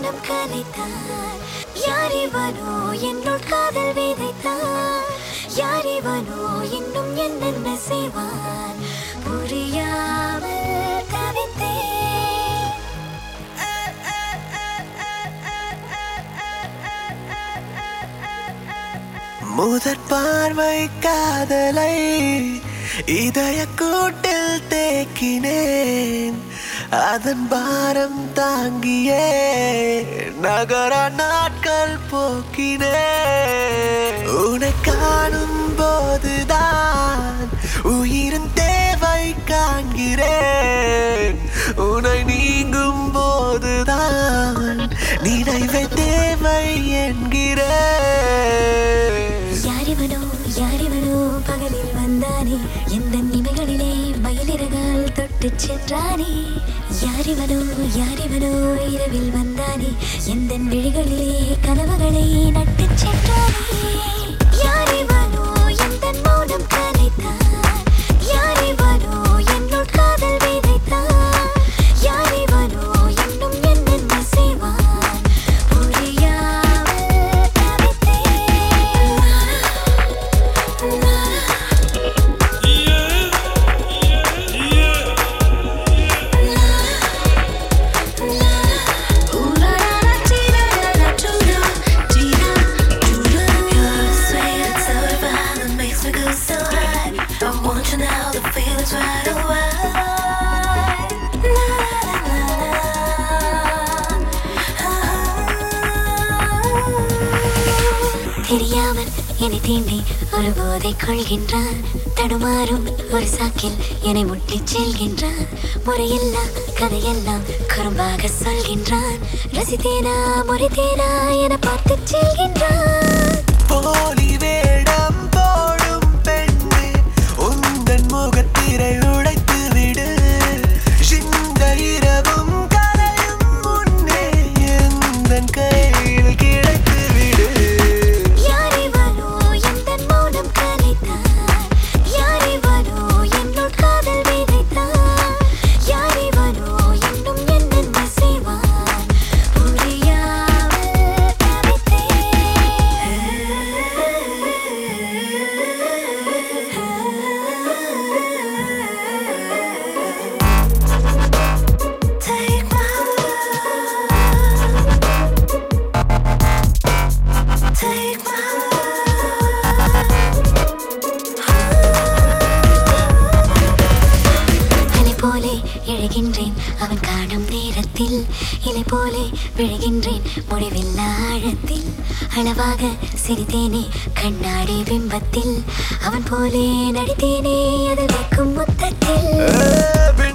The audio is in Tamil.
மௌனம் கலைத்தார் யாரிவனோ என்னுள் காதல் விதைத்தார் யாரிவனோ இன்னும் என்னென்ன செய்வான் புரியாமல் தவித்தேன் முதற் பார்வை காதலை இதய கூட்டில் தேக்கினேன் அதன் பாரம் தாங்கியே நகர நாட்கள் போக்கினேன் உன்னை காணும் போதுதான் உயிரின் தேவை காண்கிறேன் உன்னை நீங்கும் போதுதான் நினைவை தேவை என்கிறேன் யாரிவனோ பகலில் வந்தானே எந்த இமைகளிலே மயிலிறகால் தொட்டு சென்றானே யாரிவனோ இரவில் வந்தானே எந்த விழிகளிலே கனவுகளை நட்டு சென்றானே யாரிவனோ எந்த மௌனம் கலைத்தார் யாரிவனோ என்னுள் காதல் விதைத்தார் யாரிவனோ இன்னும் என்னென்ன செய்வான் புரியாமல் தவித்தேன் தெரியாமல் என்னை தீண்டி ஒரு போதை கொள்கின்றான் தடுமாறும் ஒரு சாக்கில் என்னை முட்டிச் செல்கின்றான் முறையெல்லாம் கதையெல்லாம் குறும்பாக சொல்கின்றான் ரசித்தேனா முறைத்தேனா என பார்த்து செல்கின்றான் போலி வேடம் போடும் பெண்ணே உந்தன் முகத்திரை உடைத்து விடு இந்த இரவும் கலையும் முன்னே எந்தன் கையில் கிடைத்து விடு யாரிவனோ எந்த மௌனம் கலைத்தார் யாரிவனோ என்னுள் காதல் விதைத்தார் யாரிவனோ இன்னும் என்னென்ன செய்வான் புரியாமல் Take my அலை போலே எழுகின்றேன் அவன் காணும் நேரத்தில் இலை போலே விழுகின்றேன் முடிவில்லா ஆழத்தில் அளவாக சிரித்தேனே கண்ணாடி பிம்பத்தில் அவன் போலே நடித்தேனே அது வைக்கும் முத்தத்தில்